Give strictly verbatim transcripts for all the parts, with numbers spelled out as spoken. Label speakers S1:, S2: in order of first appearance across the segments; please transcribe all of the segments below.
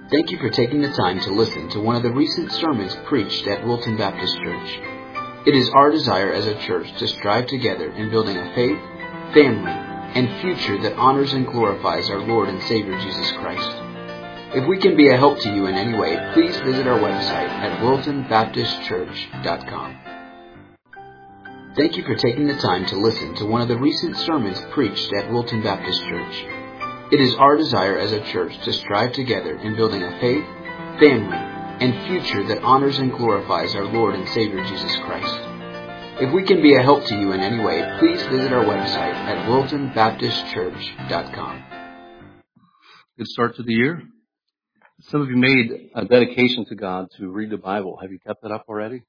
S1: Thank you for taking the time to listen to one of the recent sermons preached at Wilton Baptist Church. It is our desire as a church to strive together in building a faith, family, and future that honors and glorifies our Lord and Savior Jesus Christ. If we can be a help to you in any way, please visit our website at wilton baptist church dot com. Thank you for taking the time to listen to one of the recent sermons preached at Wilton Baptist Church. It is our desire as a church to strive together in building a faith, family, and future that honors and glorifies our Lord and Savior Jesus Christ. If we can be a help to you in any way, please visit our website at wilton baptist church dot com.
S2: Good start to the year. Some of you made a dedication to God to read the Bible. Have you kept that up already?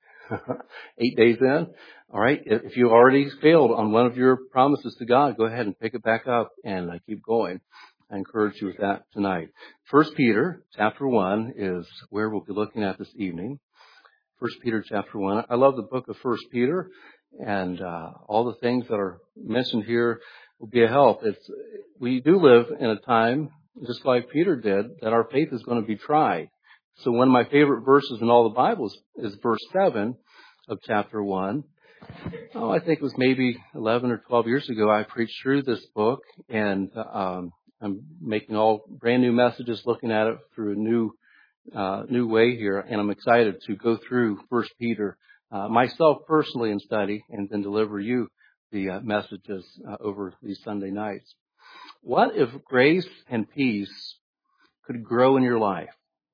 S2: Eight days in? All right. If you already failed on one of your promises to God, go ahead and pick it back up and uh, keep going. I encourage you with that tonight. First Peter chapter one is where we'll be looking at this evening. First Peter chapter one. I love the book of First Peter, and uh, all the things that are mentioned here will be a help. It's, we do live in a time, just like Peter did, that our faith is going to be tried. So one of my favorite verses in all the Bibles is verse seven of chapter one. Oh, I think it was maybe eleven or twelve years ago I preached through this book, and um, I'm making all brand new messages, looking at it through a new uh, new way here, and I'm excited to go through First Peter uh, myself personally and study, and then deliver you the uh, messages uh, over these Sunday nights. What if grace and peace could grow in your life?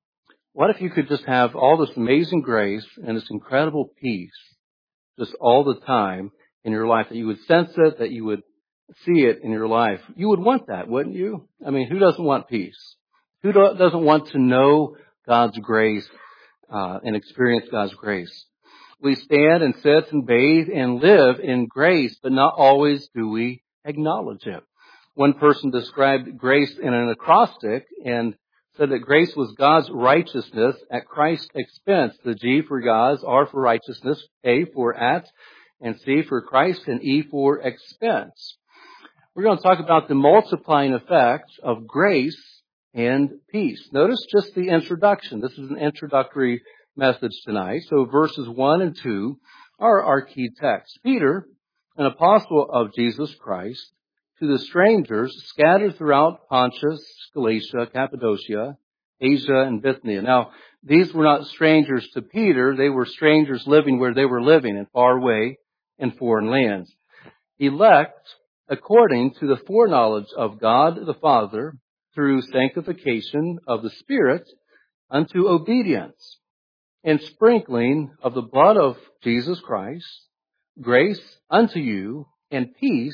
S2: What if you could just have all this amazing grace and this incredible peace just all the time in your life, that you would sense it, that you would see it in your life? You would want that, wouldn't you? I mean, who doesn't want peace? Who do- doesn't want to know God's grace uh, and experience God's grace? We stand and sit and bathe and live in grace, but not always do we acknowledge it. One person described grace in an acrostic and said that grace was God's righteousness at Christ's expense. The G for God's, R for righteousness, A for at, and C for Christ, and E for expense. We're going to talk about the multiplying effect of grace and peace. Notice just the introduction. This is an introductory message tonight. So verses one and two are our key texts. Peter, an apostle of Jesus Christ, to the strangers scattered throughout Pontus, Galatia, Cappadocia, Asia, and Bithynia. Now, these were not strangers to Peter. They were strangers living where they were living, in far away in foreign lands. Elect according to the foreknowledge of God the Father through sanctification of the Spirit unto obedience and sprinkling of the blood of Jesus Christ, grace unto you and peace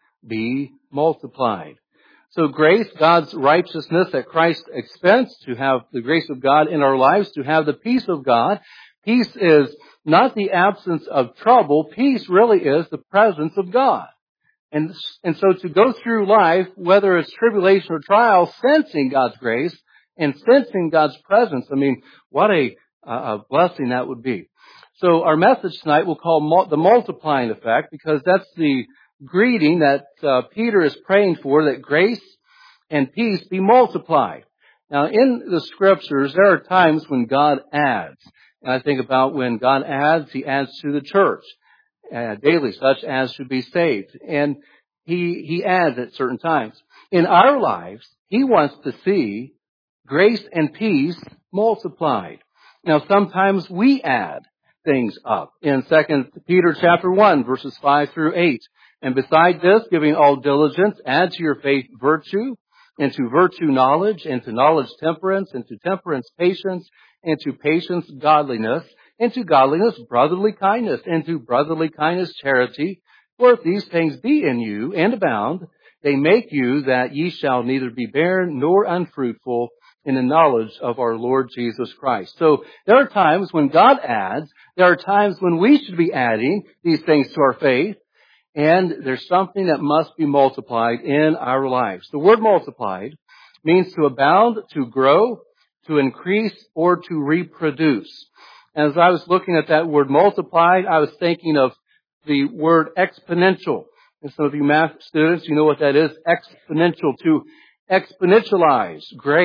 S2: be multiplied. So grace, God's righteousness at Christ's expense, to have the grace of God in our lives, to have the peace of God. Peace is not the absence of trouble. Peace really is the presence of God. And, and so to go through life, whether it's tribulation or trial, sensing God's grace and sensing God's presence, I mean, what a, a blessing that would be. So our message tonight we'll call mul- the multiplying effect, because that's the greeting that uh, Peter is praying for, that grace and peace be multiplied. Now, in the scriptures, there are times when God adds. And I think about when God adds, He adds to the church uh, daily, such as should be saved. And He He adds at certain times. In our lives, He wants to see grace and peace multiplied. Now, sometimes we add things up. In Second Peter chapter one, verses five through eight. And beside this, giving all diligence, add to your faith virtue, and to virtue knowledge, and to knowledge temperance, and to temperance patience, and to patience godliness, and to godliness brotherly kindness, and to brotherly kindness charity. For if these things be in you and abound, they make you that ye shall neither be barren nor unfruitful in the knowledge of our Lord Jesus Christ. So there are times when God adds, there are times when we should be adding these things to our faith. And there's something that must be multiplied in our lives. The word multiplied means to abound, to grow, to increase, or to reproduce. As I was looking at that word multiplied, I was thinking of the word exponential. And some of you math students, you know what that is. Exponential, to exponentialize grace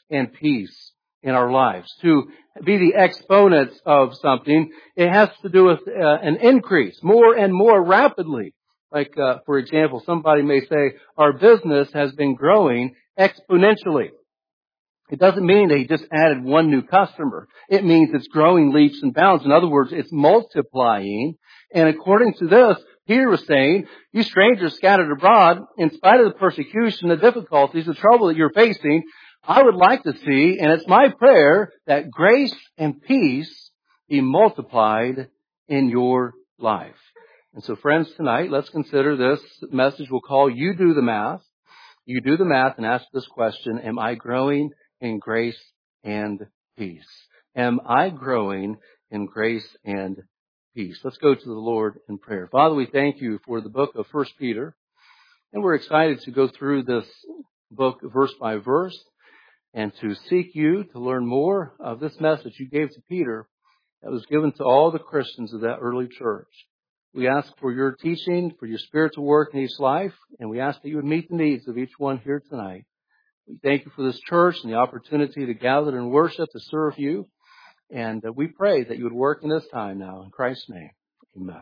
S2: and peace in our lives. To be the exponents of something, it has to do with uh, an increase, more and more rapidly. Like, uh, for example, somebody may say, our business has been growing exponentially. It doesn't mean that he just added one new customer. It means it's growing leaps and bounds. In other words, it's multiplying. And according to this, Peter was saying, you strangers scattered abroad, in spite of the persecution, the difficulties, the trouble that you're facing, I would like to see, and it's my prayer, that grace and peace be multiplied in your life. And so, friends, tonight, let's consider this message. We'll call You Do the Math. You do the math and ask this question, am I growing in grace and peace? Am I growing in grace and peace? Let's go to the Lord in prayer. Father, we thank you for the book of First Peter, and we're excited to go through this book verse by verse and to seek you to learn more of this message you gave to Peter that was given to all the Christians of that early church. We ask for your teaching, for your Spirit to work in each life, and we ask that you would meet the needs of each one here tonight. We thank you for this church and the opportunity to gather and worship, to serve you, and we pray that you would work in this time now. In Christ's name, amen.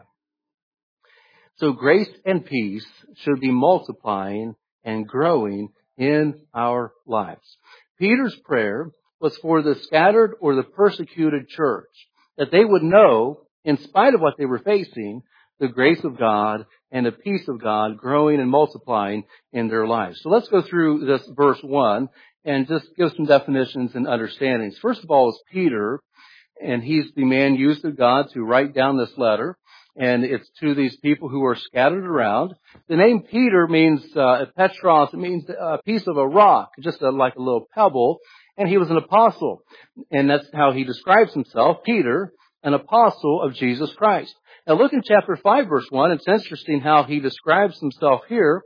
S2: So grace and peace should be multiplying and growing in our lives. Peter's prayer was for the scattered or the persecuted church, that they would know, in spite of what they were facing, the grace of God and the peace of God growing and multiplying in their lives. So let's go through this verse one and just give some definitions and understandings. First of all is Peter, and he's the man used of God to write down this letter. And it's to these people who are scattered around. The name Peter means uh, Petros. It means a piece of a rock, just a, like a little pebble. And he was an apostle. And that's how he describes himself, Peter, an apostle of Jesus Christ. Now look in chapter five, verse one. It's interesting how he describes himself here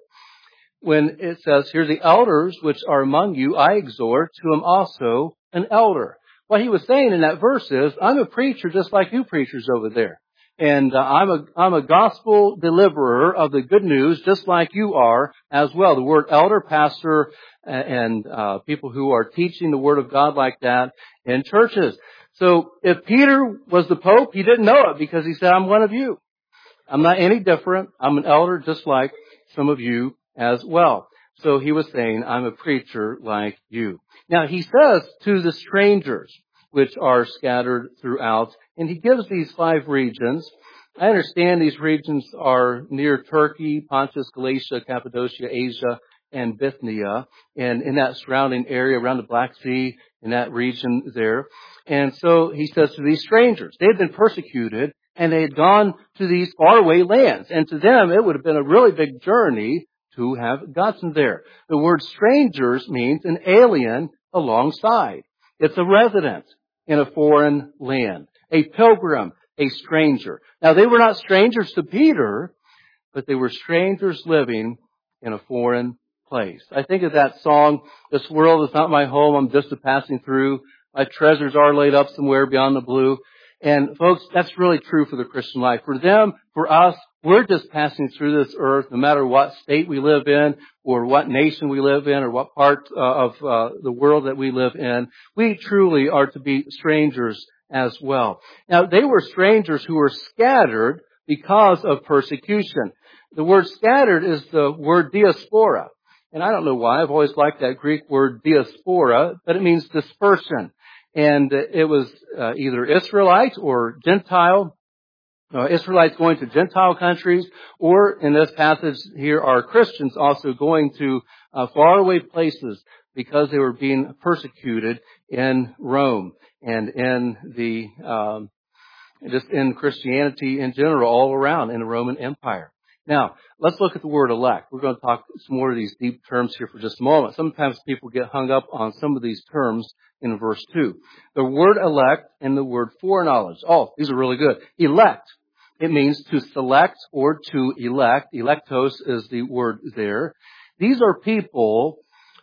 S2: when it says, here, the elders which are among you, I exhort, to him also an elder. What he was saying in that verse is, I'm a preacher just like you preachers over there. And uh, I'm a I'm a gospel deliverer of the good news, just like you are as well. The word elder, pastor, and uh, people who are teaching the word of God like that in churches. So if Peter was the Pope, he didn't know it because he said, I'm one of you. I'm not any different. I'm an elder just like some of you as well. So he was saying, I'm a preacher like you. Now he says to the strangers, which are scattered throughout. And he gives these five regions. I understand these regions are near Turkey, Pontus, Galatia, Cappadocia, Asia, and Bithynia, and in that surrounding area around the Black Sea, in that region there. And so he says to these strangers, they had been persecuted, and they had gone to these faraway lands. And to them, it would have been a really big journey to have gotten there. The word strangers means an alien alongside. It's a resident in a foreign land, a pilgrim, a stranger. Now, they were not strangers to Peter, but they were strangers living in a foreign place. I think of that song, this world is not my home, I'm just a passing through. My treasures are laid up somewhere beyond the blue. And folks, that's really true for the Christian life. For them, for us, we're just passing through this earth, no matter what state we live in, or what nation we live in, or what part uh, of uh, the world that we live in. We truly are to be strangers as well. Now, they were strangers who were scattered because of persecution. The word scattered is the word diaspora. And I don't know why, I've always liked that Greek word diaspora, but it means dispersion. And it was uh, either Israelite or Gentile, uh, Israelites going to Gentile countries, or in this passage here are Christians also going to uh, faraway places because they were being persecuted in Rome and in the, um, just in Christianity in general, all around in the Roman Empire. Now, let's look at the word elect. We're going to talk some more of these deep terms here for just a moment. Sometimes people get hung up on some of these terms in verse two. The word elect and the word foreknowledge. Oh, these are really good. Elect. It means to select or to elect. Electos is the word there. These are people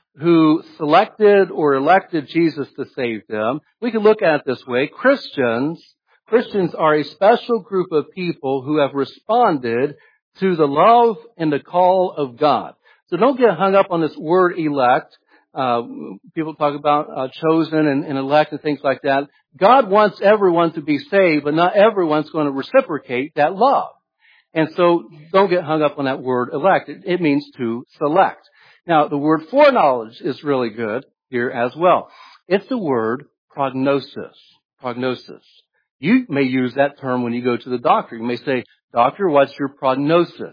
S2: who selected or elected Jesus to save them. We can look at it this way. Christians, Christians are a special group of people who have responded to the love and the call of God. So don't get hung up on this word elect. uh, people talk about uh, chosen and, and elect and things like that. God wants everyone to be saved, but not everyone's going to reciprocate that love. And so don't get hung up on that word elect. It, it means to select. Now, the word foreknowledge is really good here as well. It's the word prognosis. Prognosis. You may use that term when you go to the doctor. You may say, doctor, what's your prognosis?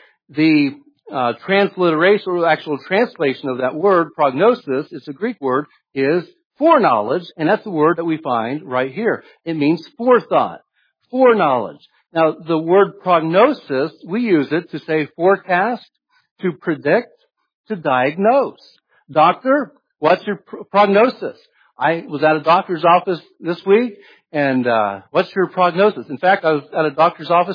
S2: The uh, transliteration or actual translation of that word, prognosis, it's a Greek word, is foreknowledge, and that's the word that we find right here. It means forethought, foreknowledge. Now, the word prognosis, we use it to say forecast, to predict, to diagnose. Doctor, what's your pr- prognosis? I was at a doctor's office this week, and uh what's your prognosis? In fact, I was at a doctor's office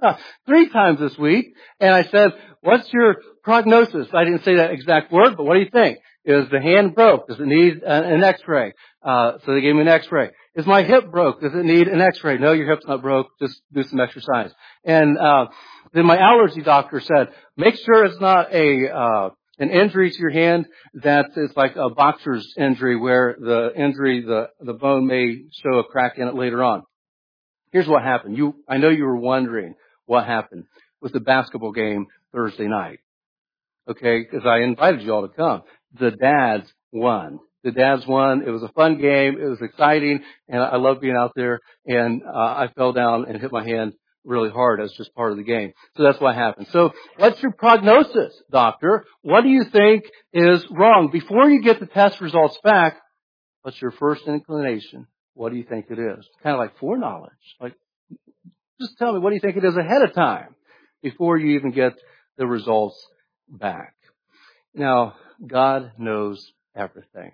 S2: three times this week, and I said, what's your prognosis? I didn't say that exact word, but what do you think? Is the hand broke? Does it need an x-ray? Uh so they gave me an x-ray. Is my hip broke? Does it need an x-ray? No, your hip's not broke. Just do some exercise. And uh then my allergy doctor said, make sure it's not a uh an injury to your hand that is like a boxer's injury where the injury, the, the bone may show a crack in it later on. Here's what happened. You, I know you were wondering what happened with the basketball game Thursday night. Okay, because I invited you all to come. The dads won. The dads won. It was a fun game. It was exciting, and I love being out there. And uh, I fell down and hit my hand really hard. That's just part of the game. So that's what happened. So what's your prognosis, doctor? What do you think is wrong? Before you get the test results back, what's your first inclination? What do you think it is? Kind of like foreknowledge. Like, just tell me, what do you think it is ahead of time before you even get the results back? Now, God knows everything.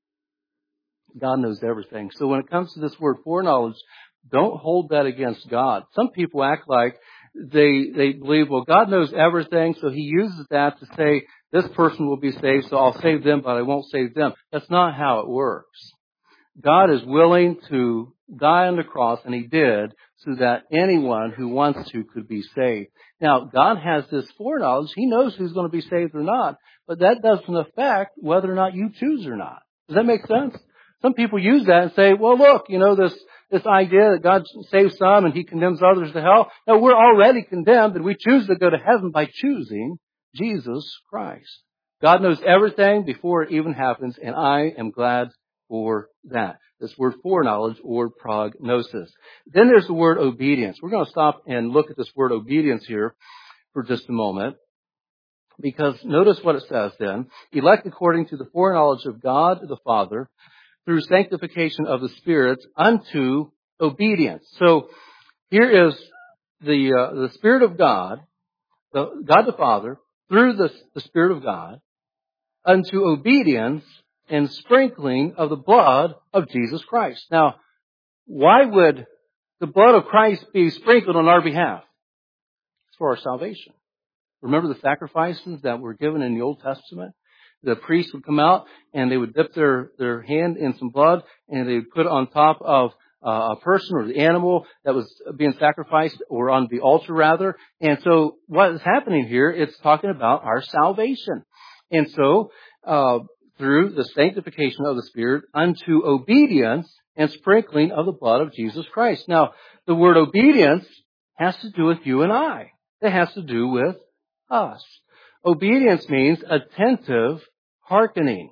S2: God knows everything. So when it comes to this word foreknowledge, don't hold that against God. Some people act like they they believe, well, God knows everything, so He uses that to say, this person will be saved, so I'll save them, but I won't save them. That's not how it works. God is willing to die on the cross, and He did, so that anyone who wants to could be saved. Now, God has this foreknowledge. He knows who's going to be saved or not, but that doesn't affect whether or not you choose or not. Does that make sense? Some people use that and say, well, look, you know, this this idea that God saves some and He condemns others to hell. No, we're already condemned, and we choose to go to heaven by choosing Jesus Christ. God knows everything before it even happens, and I am glad for that. This word foreknowledge or prognosis. Then there's the word obedience. We're going to stop and look at this word obedience here for just a moment. Because notice what it says then. Elect according to the foreknowledge of God the Father, through sanctification of the Spirit unto obedience. So here is the uh, the Spirit of God, the, God the Father, through the, the Spirit of God, unto obedience and sprinkling of the blood of Jesus Christ. Now, why would the blood of Christ be sprinkled on our behalf? It's for our salvation. Remember the sacrifices that were given in the Old Testament? The priest would come out and they would dip their, their hand in some blood and they would put it on top of uh, a person or the animal that was being sacrificed, or on the altar rather. And so what is happening here, it's talking about our salvation. And so uh, through the sanctification of the Spirit unto obedience and sprinkling of the blood of Jesus Christ. Now, the word obedience has to do with you and I. It has to do with us. Obedience means attentive hearkening.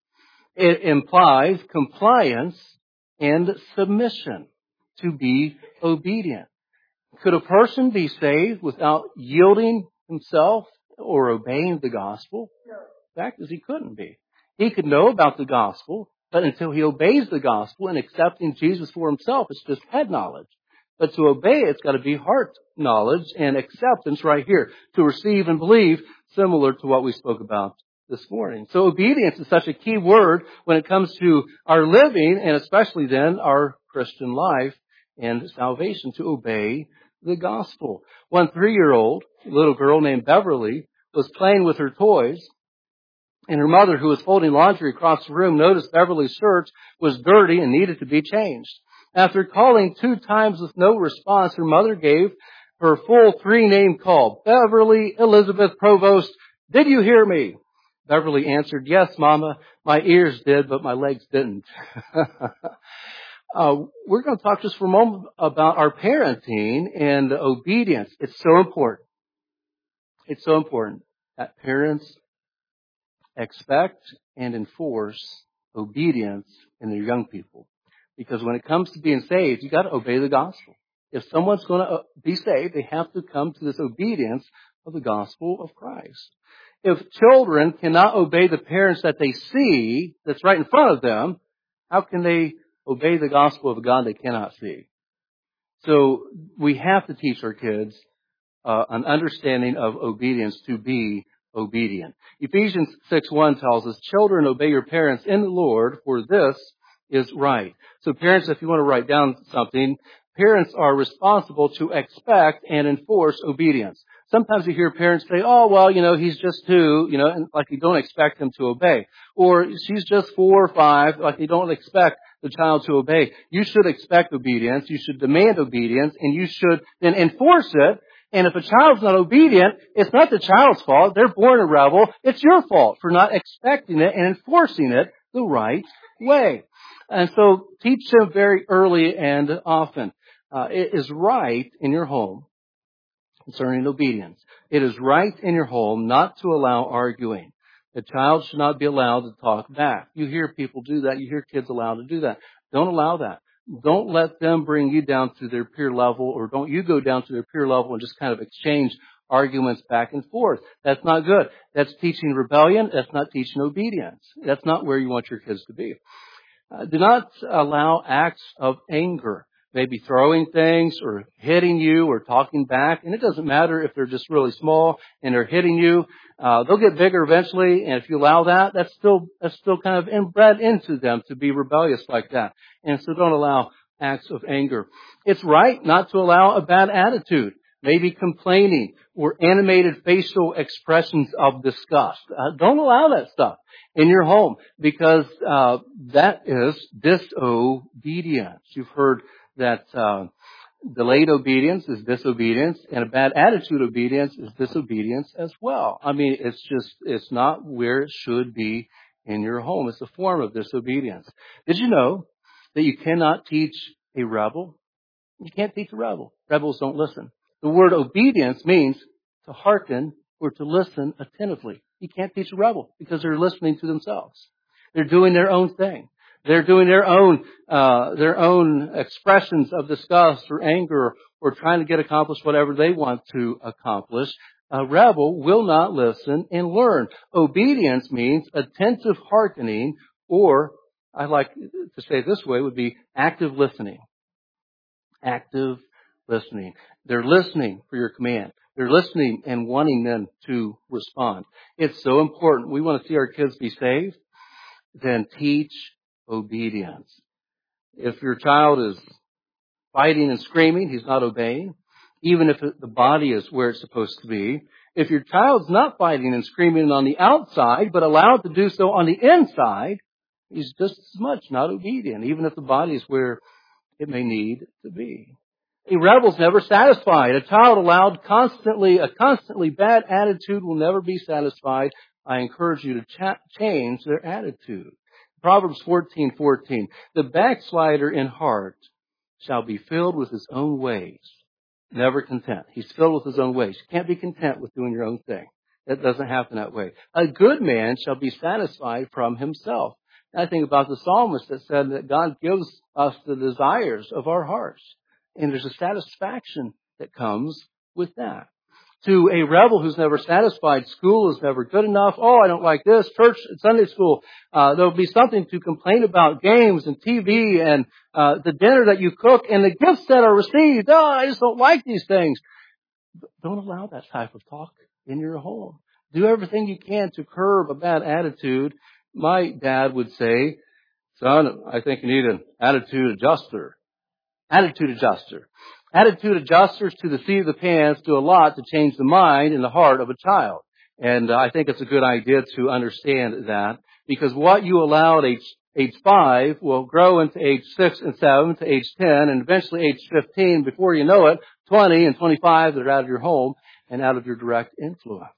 S2: It implies compliance and submission, to be obedient. Could a person be saved without yielding himself or obeying the gospel? The fact is, he couldn't be. He could know about the gospel, but until he obeys the gospel and accepting Jesus for himself, it's just head knowledge. But to obey, it's got to be heart knowledge and acceptance right here. To receive and believe, similar to what we spoke about this morning. So obedience is such a key word when it comes to our living, and especially then our Christian life and salvation, to obey the gospel. One three-year-old little girl named Beverly was playing with her toys, and her mother, who was folding laundry across the room, noticed Beverly's shirt was dirty and needed to be changed. After calling two times with no response, her mother gave her full three-name call. Beverly Elizabeth Provost, did you hear me? Beverly answered, yes, Mama, my ears did, but my legs didn't. uh, we're going to talk just for a moment about our parenting and obedience. It's so important. It's so important that parents expect and enforce obedience in their young people. Because when it comes to being saved, you got to obey the gospel. If someone's going to be saved, they have to come to this obedience of the gospel of Christ. If children cannot obey the parents that they see, that's right in front of them, how can they obey the gospel of a God they cannot see? So we have to teach our kids uh, an understanding of obedience to be obedient. Ephesians six one tells us, children, obey your parents in the Lord, for this is right. So parents, if you want to write down something, parents are responsible to expect and enforce obedience. Sometimes you hear parents say, oh, well, you know, he's just two, you know, and like you don't expect him to obey. Or she's just four or five, like you don't expect the child to obey. You should expect obedience. You should demand obedience, and you should then enforce it. And if a child's not obedient, it's not the child's fault. They're born a rebel. It's your fault for not expecting it and enforcing it the right way. And so teach them very early and often. Uh, it is right in your home concerning obedience. It is right in your home not to allow arguing. The child should not be allowed to talk back. You hear people do that. You hear kids allowed to do that. Don't allow that. Don't let them bring you down to their peer level, or don't you go down to their peer level and just kind of exchange arguments back and forth. That's not good. That's teaching rebellion. That's not teaching obedience. That's not where you want your kids to be. Uh, do not allow acts of anger, maybe throwing things or hitting you or talking back. And it doesn't matter if they're just really small and they're hitting you. Uh, they'll get bigger eventually. And if you allow that, that's still, that's still kind of inbred into them to be rebellious like that. And so don't allow acts of anger. It's right not to allow a bad attitude, maybe complaining or animated facial expressions of disgust. Uh, don't allow that stuff in your home, because uh, that is disobedience. You've heard that uh, delayed obedience is disobedience, and a bad attitude obedience is disobedience as well. I mean, it's just, it's not where it should be in your home. It's a form of disobedience. Did you know that you cannot teach a rebel? You can't teach a rebel. Rebels don't listen. The word obedience means to hearken or to listen attentively. You can't teach a rebel because they're listening to themselves. They're doing their own thing. They're doing their own, uh, their own expressions of disgust or anger, or trying to get accomplished whatever they want to accomplish. A rebel will not listen and learn. Obedience means attentive hearkening, or I like to say it this way, would be active listening. Active listening. They're listening for your command. They're listening and wanting them to respond. It's so important. We want to see our kids be saved. Then teach obedience. If your child is fighting and screaming, he's not obeying, even if the body is where it's supposed to be. If your child's not fighting and screaming on the outside, but allowed to do so on the inside, he's just as much not obedient, even if the body is where it may need to be. A rebel's never satisfied. A child allowed constantly, a constantly bad attitude will never be satisfied. I encourage you to cha- change their attitude. Proverbs fourteen fourteen. The backslider in heart shall be filled with his own ways. Never content. He's filled with his own ways. You can't be content with doing your own thing. That doesn't happen that way. A good man shall be satisfied from himself. And I think about the psalmist that said that God gives us the desires of our hearts. And there's a satisfaction that comes with that. To a rebel who's never satisfied, school is never good enough. Oh, I don't like this. Church, Sunday school, uh, there'll be something to complain about, games and T V and uh, the dinner that you cook and the gifts that are received. Oh, I just don't like these things. Don't allow that type of talk in your home. Do everything you can to curb a bad attitude. My dad would say, son, I think you need an attitude adjuster. Attitude adjuster. Attitude adjusters to the seat of the pants do a lot to change the mind and the heart of a child. And uh, I think it's a good idea to understand that, because what you allow at age, age five will grow into age six and seven, to age ten, and eventually age fifteen. Before you know it, twenty and twenty-five, they're out of your home and out of your direct influence.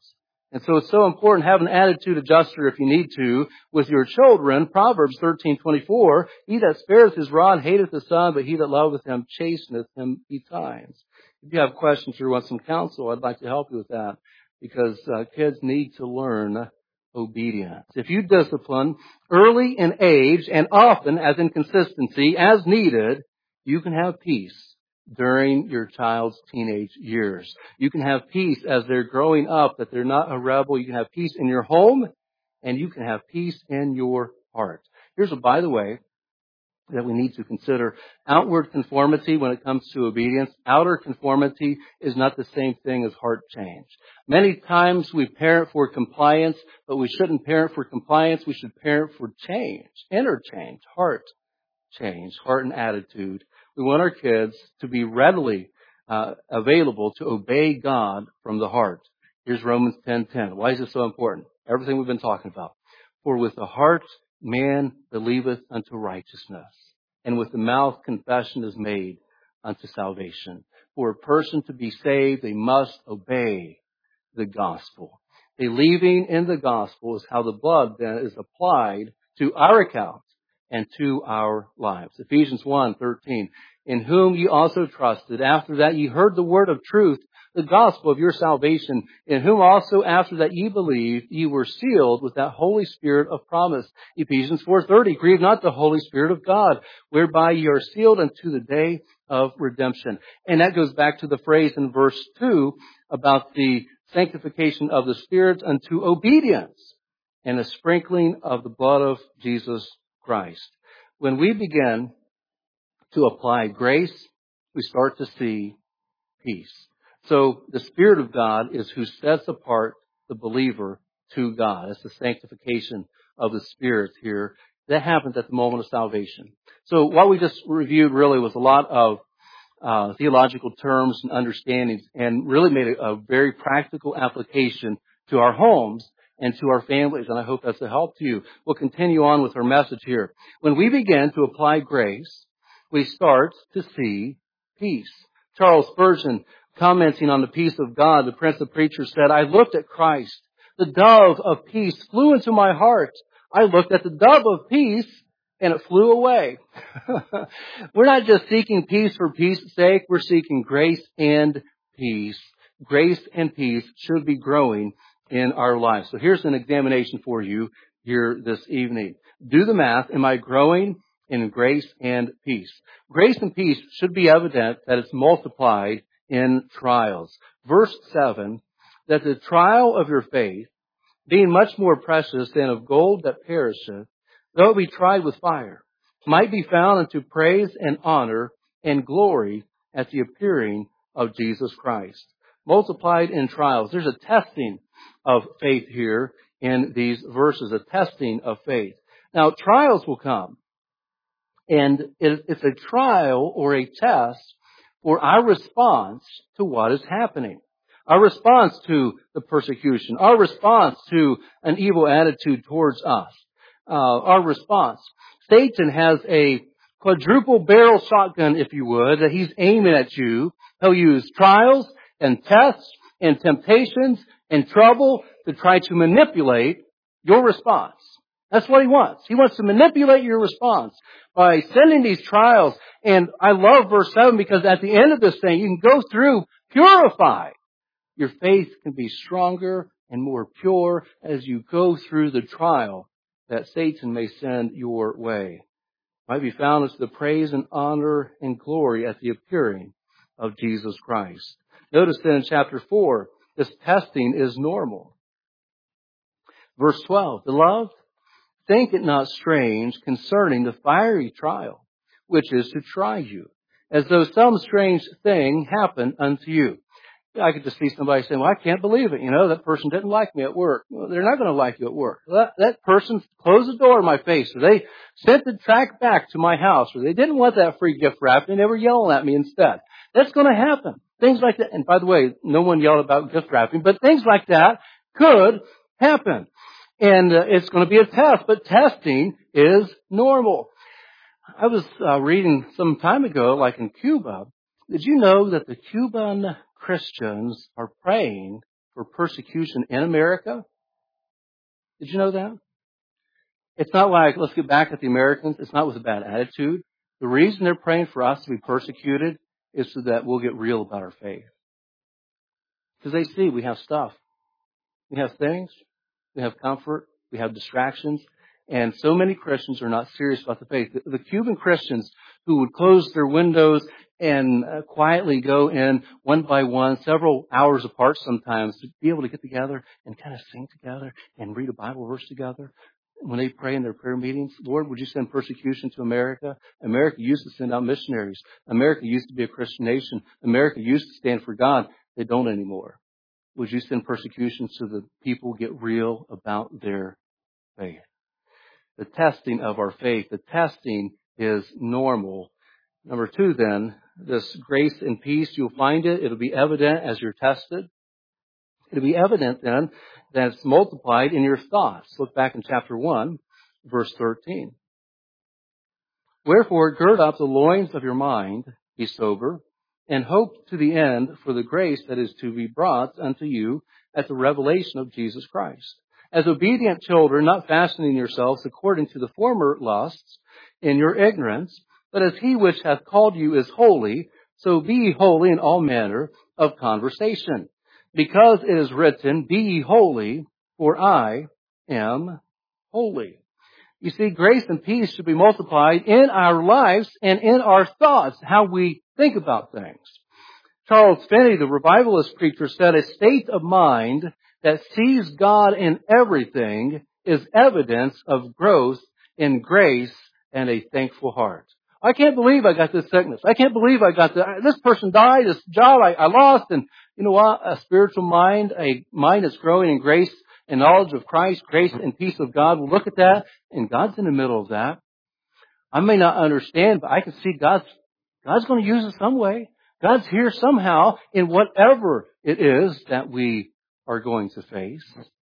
S2: And so it's so important to have an attitude adjuster if you need to with your children. Proverbs thirteen twenty-four, he that spareth his rod hateth the son, but he that loveth him chasteneth him betimes. If you have questions or want some counsel, I'd like to help you with that because uh, kids need to learn obedience. If you discipline early in age and often as in consistency as needed, you can have peace during your child's teenage years. You can have peace as they're growing up, that they're not a rebel. You can have peace in your home, and you can have peace in your heart. Here's a, by the way, that we need to consider. Outward conformity when it comes to obedience. Outer conformity is not the same thing as heart change. Many times we parent for compliance, but we shouldn't parent for compliance. We should parent for change, inner change, heart change, heart and attitude. We want our kids to be readily uh, available to obey God from the heart. Here's Romans ten ten. Why is this so important? Everything we've been talking about. For with the heart man believeth unto righteousness, and with the mouth confession is made unto salvation. For a person to be saved, they must obey the gospel. Believing in the gospel is how the blood then is applied to our account and to our lives. Ephesians one thirteen, in whom ye also trusted, after that ye heard the word of truth, the gospel of your salvation, in whom also after that ye believed, ye were sealed with that Holy Spirit of promise. Ephesians four thirty, grieve not the Holy Spirit of God, whereby ye are sealed unto the day of redemption. And that goes back to the phrase in verse two about the sanctification of the Spirit unto obedience and the sprinkling of the blood of Jesus Christ. When we begin to apply grace, we start to see peace. So the Spirit of God is who sets apart the believer to God. It's the sanctification of the Spirit here. That happens at the moment of salvation. So what we just reviewed really was a lot of uh, theological terms and understandings and really made a, a very practical application to our homes and to our families, and I hope that's a help to you. We'll continue on with our message here. When we begin to apply grace, we start to see peace. Charles Spurgeon, commenting on the peace of God, the Prince of Preachers, said, I looked at Christ. The dove of peace flew into my heart. I looked at the dove of peace, and it flew away. We're not just seeking peace for peace's sake. We're seeking grace and peace. Grace and peace should be growing in our lives. So here's an examination for you here this evening. Do the math. Am I growing in grace and peace? Grace and peace should be evident that it's multiplied in trials. Verse seven, that the trial of your faith, being much more precious than of gold that perisheth, though it be tried with fire, might be found unto praise and honor and glory at the appearing of Jesus Christ. Multiplied in trials. There's a testing of faith here in these verses, a testing of faith. Now, trials will come. And it's a trial or a test for our response to what is happening. Our response to the persecution. Our response to an evil attitude towards us. Uh, our response. Satan has a quadruple barrel shotgun, if you would, that he's aiming at you. He'll use trials and tests and temptations and trouble to try to manipulate your response. That's what he wants. He wants to manipulate your response by sending these trials. And I love verse seven because at the end of this thing, you can go through purified. Your faith can be stronger and more pure as you go through the trial that Satan may send your way. Might be found as the praise and honor and glory at the appearing of Jesus Christ. Notice then in chapter four, this testing is normal. Verse twelve, beloved, think it not strange concerning the fiery trial, which is to try you, as though some strange thing happened unto you. I could just see somebody saying, well, I can't believe it. You know, that person didn't like me at work. Well, they're not going to like you at work. That, that person closed the door in my face, or they sent the track back to my house, or they didn't want that free gift wrap, and they were yelling at me instead. That's going to happen. Things like that. And by the way, no one yelled about gift wrapping, but things like that could happen. And uh, it's going to be a test, but testing is normal. I was uh, reading some time ago, like in Cuba, did you know that the Cuban Christians are praying for persecution in America. Did you know that? It's not like, let's get back at the Americans. It's not with a bad attitude. The reason they're praying for us to be persecuted is so that we'll get real about our faith. Because they see we have stuff. We have things. We have comfort. We have distractions. And so many Christians are not serious about the faith. The, the Cuban Christians who would close their windows and uh, quietly go in one by one, several hours apart sometimes, to be able to get together and kind of sing together and read a Bible verse together. When they pray in their prayer meetings, Lord, would you send persecution to America? America used to send out missionaries. America used to be a Christian nation. America used to stand for God. They don't anymore. Would you send persecution so that people get real about their faith? The testing of our faith. The testing is normal. Number two, then, this grace and peace, you'll find it. It'll be evident as you're tested. It'll be evident, then, that it's multiplied in your thoughts. Look back in chapter one, verse thirteen. Wherefore, gird up the loins of your mind, be sober, and hope to the end for the grace that is to be brought unto you at the revelation of Jesus Christ. As obedient children, not fastening yourselves according to the former lusts in your ignorance, but as he which hath called you is holy, so be ye holy in all manner of conversation. Because it is written, be ye holy, for I am holy. You see, grace and peace should be multiplied in our lives and in our thoughts, how we think about things. Charles Finney, the revivalist preacher, said, a state of mind that sees God in everything is evidence of growth in grace and a thankful heart. I can't believe I got this sickness. I can't believe I got this. This person died, this job I, I lost. And you know what? A spiritual mind, a mind that's growing in grace and knowledge of Christ, grace and peace of God, will look at that, and God's in the middle of that. I may not understand, but I can see God's, God's going to use it some way. God's here somehow in whatever it is that we are going to face.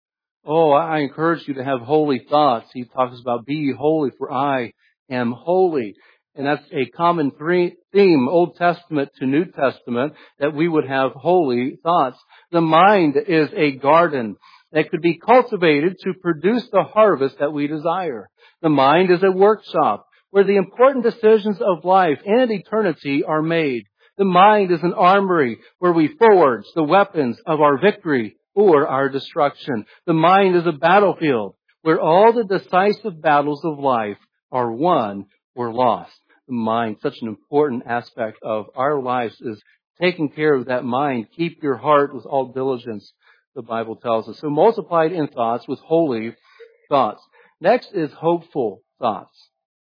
S2: Oh, I encourage you to have holy thoughts. He talks about, be ye holy, for I am holy. And that's a common theme, Old Testament to New Testament, that we would have holy thoughts. The mind is a garden that could be cultivated to produce the harvest that we desire. The mind is a workshop where the important decisions of life and eternity are made. The mind is an armory where we forge the weapons of our victory or our destruction. The mind is a battlefield where all the decisive battles of life are won or lost. The mind, such an important aspect of our lives, is taking care of that mind. Keep your heart with all diligence, the Bible tells us. So multiplied in thoughts with holy thoughts. Next is hopeful thoughts.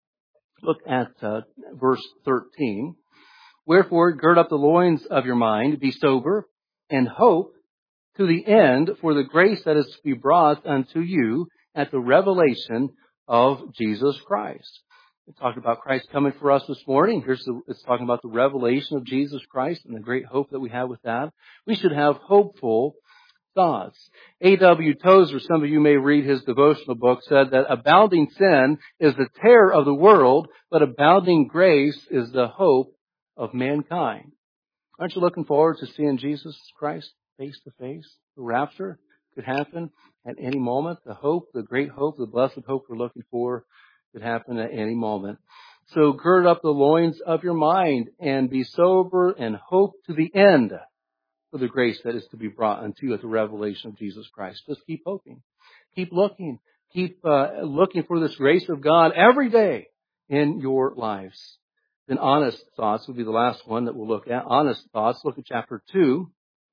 S2: Look at uh, verse thirteen. Wherefore, gird up the loins of your mind, be sober, and hope to the end for the grace that is to be brought unto you at the revelation of Jesus Christ. We talked about Christ coming for us this morning. Here's the, it's talking about the revelation of Jesus Christ and the great hope that we have with that. We should have hopeful thoughts. A W Tozer, some of you may read his devotional book, said that abounding sin is the terror of the world, but abounding grace is the hope of mankind. Aren't you looking forward to seeing Jesus Christ face to face? The rapture could happen at any moment. The hope, the great hope, the blessed hope we're looking for could happen at any moment. So gird up the loins of your mind and be sober and hope to the end for the grace that is to be brought unto you at the revelation of Jesus Christ. Just keep hoping. Keep looking. Keep uh, looking for this grace of God every day in your lives. Then honest thoughts will be the last one that we'll look at. Honest thoughts. Look at chapter two.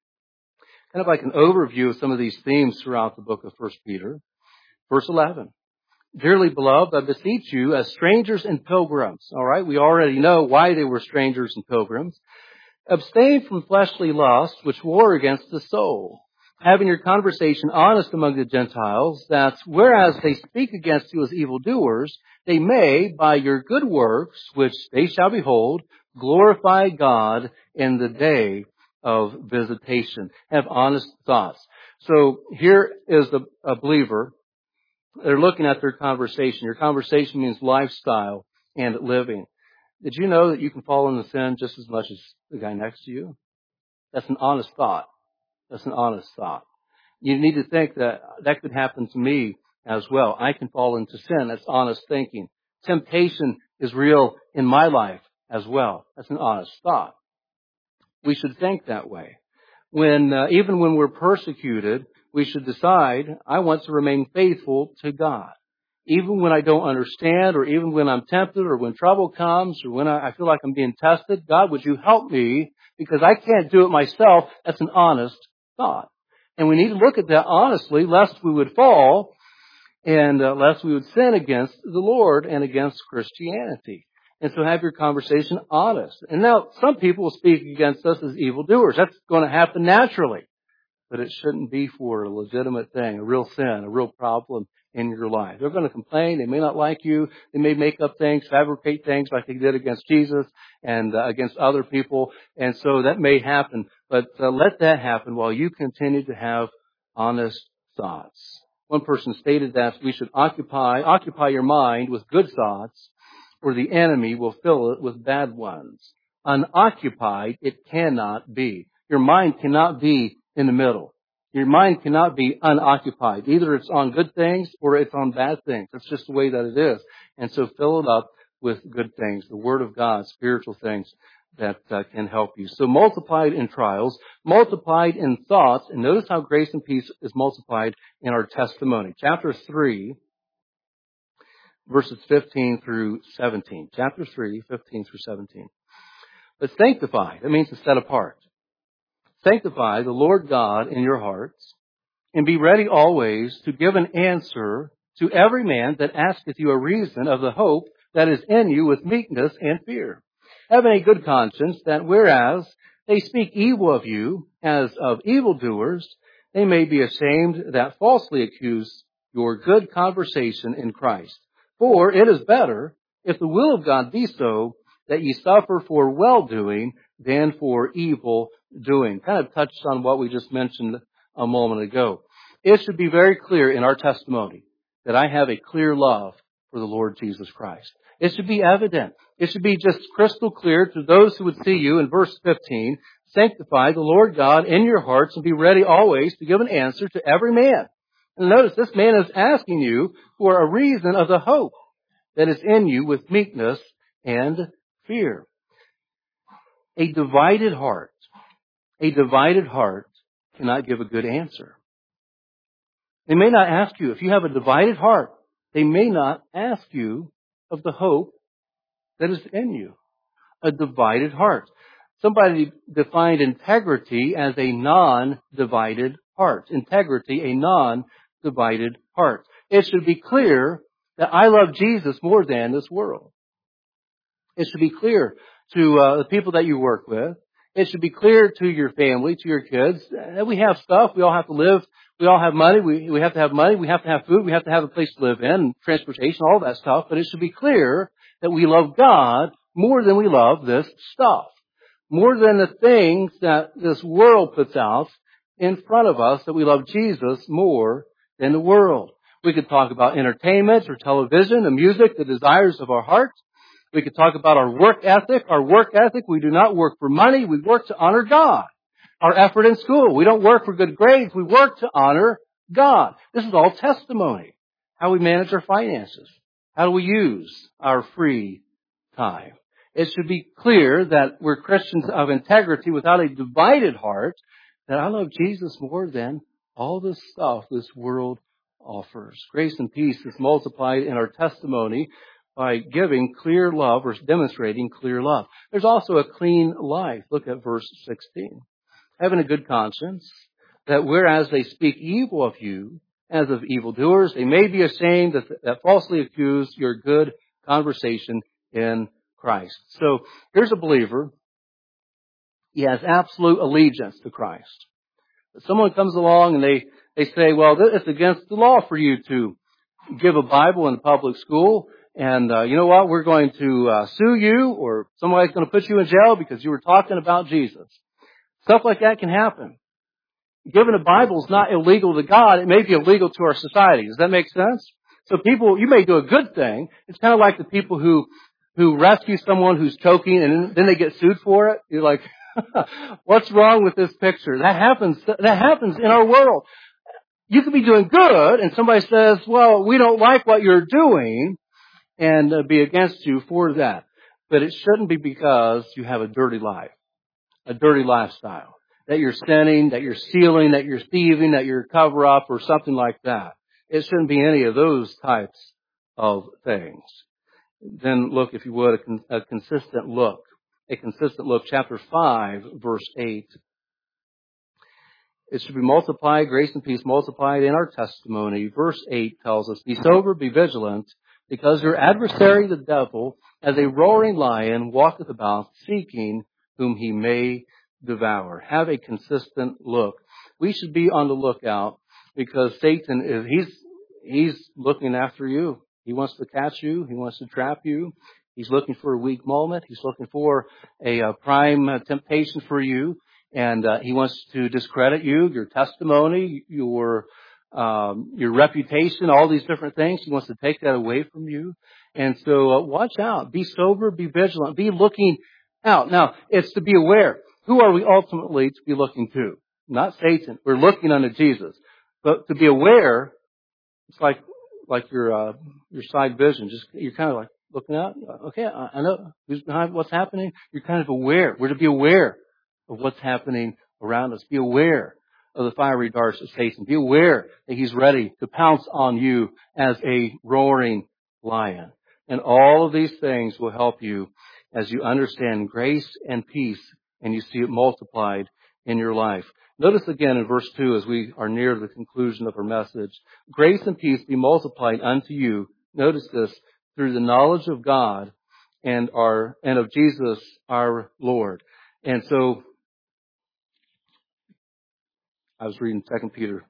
S2: Kind of like an overview of some of these themes throughout the book of First Peter. Verse eleven. Dearly beloved, I beseech you as strangers and pilgrims. All right, we already know why they were strangers and pilgrims. Abstain from fleshly lusts which war against the soul, having your conversation honest among the Gentiles, that whereas they speak against you as evildoers, they may, by your good works, which they shall behold, glorify God in the day of visitation. Have honest thoughts. So here is a, a believer. They're looking at their conversation. Your conversation means lifestyle and living. Did you know that you can fall into sin just as much as the guy next to you? That's an honest thought. That's an honest thought. You need to think that that could happen to me as well. I can fall into sin. That's honest thinking. Temptation is real in my life as well. That's an honest thought. We should think that way. When, uh, even when we're persecuted, we should decide, I want to remain faithful to God. Even when I don't understand, or even when I'm tempted, or when trouble comes, or when I, I feel like I'm being tested, God, would you help me? Because I can't do it myself. That's an honest thought. And we need to look at that honestly, lest we would fall, and uh, lest we would sin against the Lord and against Christianity. And so have your conversation honest. And now, some people will speak against us as evildoers. That's going to happen naturally. But it shouldn't be for a legitimate thing, a real sin, a real problem in your life. They're going to complain. They may not like you. They may make up things, fabricate things like they did against Jesus and uh, against other people. And so that may happen. But uh, let that happen while you continue to have honest thoughts. One person stated that we should occupy, occupy your mind with good thoughts, or the enemy will fill it with bad ones. Unoccupied, it cannot be. Your mind cannot be in the middle. Your mind cannot be unoccupied. Either it's on good things or it's on bad things. That's just the way that it is. And so fill it up with good things, the Word of God, spiritual things that uh, can help you. So multiplied in trials, multiplied in thoughts, and notice how grace and peace is multiplied in our testimony. Chapter three, verses fifteen through seventeen. Chapter three, fifteen through seventeen. But sanctify, that means to set apart. Sanctify the Lord God in your hearts, and be ready always to give an answer to every man that asketh you a reason of the hope that is in you with meekness and fear. Having a good conscience, that whereas they speak evil of you as of evildoers, they may be ashamed that falsely accuse your good conversation in Christ. For it is better, if the will of God be so, that ye suffer for well-doing than for evil doing. Kind of touched on what we just mentioned a moment ago. It should be very clear in our testimony that I have a clear love for the Lord Jesus Christ. It should be evident. It should be just crystal clear to those who would see you in verse fifteen. Sanctify the Lord God in your hearts and be ready always to give an answer to every man. And notice this man is asking you for a reason of the hope that is in you with meekness and fear. A divided heart, a divided heart cannot give a good answer. They may not ask you, if you have a divided heart, they may not ask you of the hope that is in you. A divided heart. Somebody defined integrity as a non-divided heart. Integrity, a non-divided heart. It should be clear that I love Jesus more than this world. It should be clear to uh, the people that you work with. It should be clear to your family, to your kids, that we have stuff. We all have to live. We all have money. We, we have to have money. We have to have food. We have to have a place to live in, transportation, all that stuff. But it should be clear that we love God more than we love this stuff. More than the things that this world puts out in front of us, that we love Jesus more than the world. We could talk about entertainment or television, the music, the desires of our hearts. We could talk about our work ethic. Our work ethic, we do not work for money. We work to honor God. Our effort in school, we don't work for good grades. We work to honor God. This is all testimony. How we manage our finances. How do we use our free time? It should be clear that we're Christians of integrity without a divided heart, that I love Jesus more than all the stuff this world offers. Grace and peace is multiplied in our testimony by giving clear love or demonstrating clear love. There's also a clean life. Look at verse sixteen. Having a good conscience, that whereas they speak evil of you as of evildoers, they may be ashamed that, that falsely accuse your good conversation in Christ. So here's a believer. He has absolute allegiance to Christ. But someone comes along and they, they say, well, it's against the law for you to give a Bible in public school. And uh, you know what? We're going to uh, sue you, or somebody's going to put you in jail because you were talking about Jesus. Stuff like that can happen. Giving a Bible is not illegal to God. It may be illegal to our society. Does that make sense? So people, you may do a good thing. It's kind of like the people who who rescue someone who's choking and then they get sued for it. You're like, what's wrong with this picture? That happens. That happens in our world. you could be doing good, and somebody says, well, we don't like what you're doing, and uh, be against you for that. But it shouldn't be because you have a dirty life, a dirty lifestyle, that you're sinning, that you're stealing, that you're thieving, that you're cover up, or something like that. It shouldn't be any of those types of things. Then look, if you would, a, con- a consistent look. A consistent look. Chapter five, verse eight. It should be multiplied, grace and peace multiplied in our testimony. Verse eight tells us, be sober, be vigilant, because your adversary the devil, as a roaring lion, walketh about, seeking whom he may devour. Have a consistent look. We should be on the lookout, because Satan is, he's, he's looking after you. He wants to catch you. He wants to trap you. He's looking for a weak moment. He's looking for a, a prime uh, temptation for you. And uh, he wants to discredit you, your testimony, your um, your reputation, all these different things. He wants to take that away from you. And so uh, watch out. Be sober. Be vigilant. Be looking out. Now, it's to be aware. Who are we ultimately to be looking to? Not Satan. We're looking unto Jesus. But to be aware, it's like like your uh, your side vision. Just you're kind of like looking out. Okay, I, I know who's behind what's happening. You're kind of aware. We're to be aware of what's happening around us. Be aware of the fiery darts of Satan. Be aware that he's ready to pounce on you as a roaring lion. And all of these things will help you as you understand grace and peace and you see it multiplied in your life. Notice again in verse two as we are near the conclusion of our message, grace and peace be multiplied unto you. Notice this, through the knowledge of God and our and of Jesus our Lord. And so I was reading Second Peter.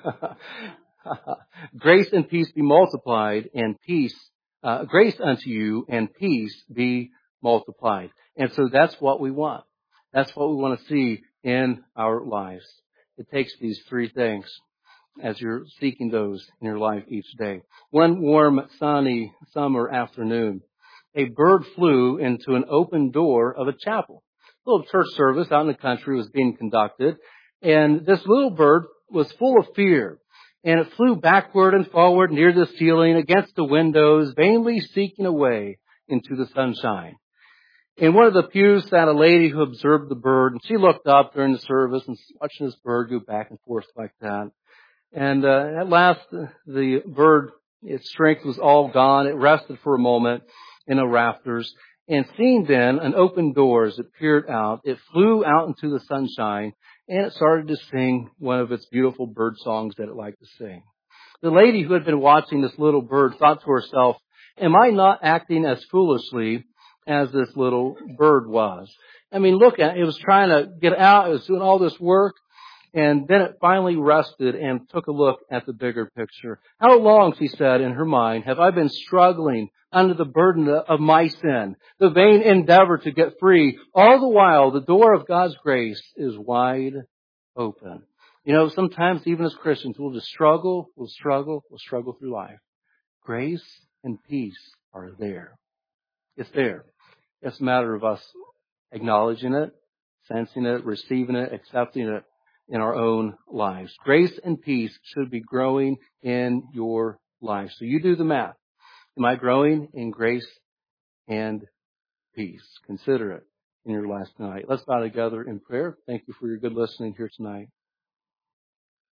S2: Grace and peace be multiplied, and peace, uh, grace unto you, and peace be multiplied. And so that's what we want. That's what we want to see in our lives. It takes these three things as you're seeking those in your life each day. One warm, sunny summer afternoon, a bird flew into an open door of a chapel. A little church service out in the country was being conducted. And this little bird was full of fear, and it flew backward and forward near the ceiling, against the windows, vainly seeking a way into the sunshine. In one of the pews sat a lady who observed the bird, and she looked up during the service and watching this bird go back and forth like that. And uh, at last, the bird, its strength was all gone. It rested for a moment in the rafters. And seeing then an open door as it peered out, it flew out into the sunshine, and it started to sing one of its beautiful bird songs that it liked to sing. The lady who had been watching this little bird thought to herself, am I not acting as foolishly as this little bird was? I mean, look at it. It was trying to get out. It was doing all this work. And then it finally rested and took a look at the bigger picture. How long, she said in her mind, have I been struggling under the burden of my sin, the vain endeavor to get free? All the while, the door of God's grace is wide open. You know, sometimes even as Christians, we'll just struggle, we'll struggle, we'll struggle through life. Grace and peace are there. It's there. It's a matter of us acknowledging it, sensing it, receiving it, accepting it in our own lives. Grace and peace should be growing in your life. So you do the math. Am I growing in grace and peace? Consider it in your last night. Let's bow together in prayer. Thank you for your good listening here tonight.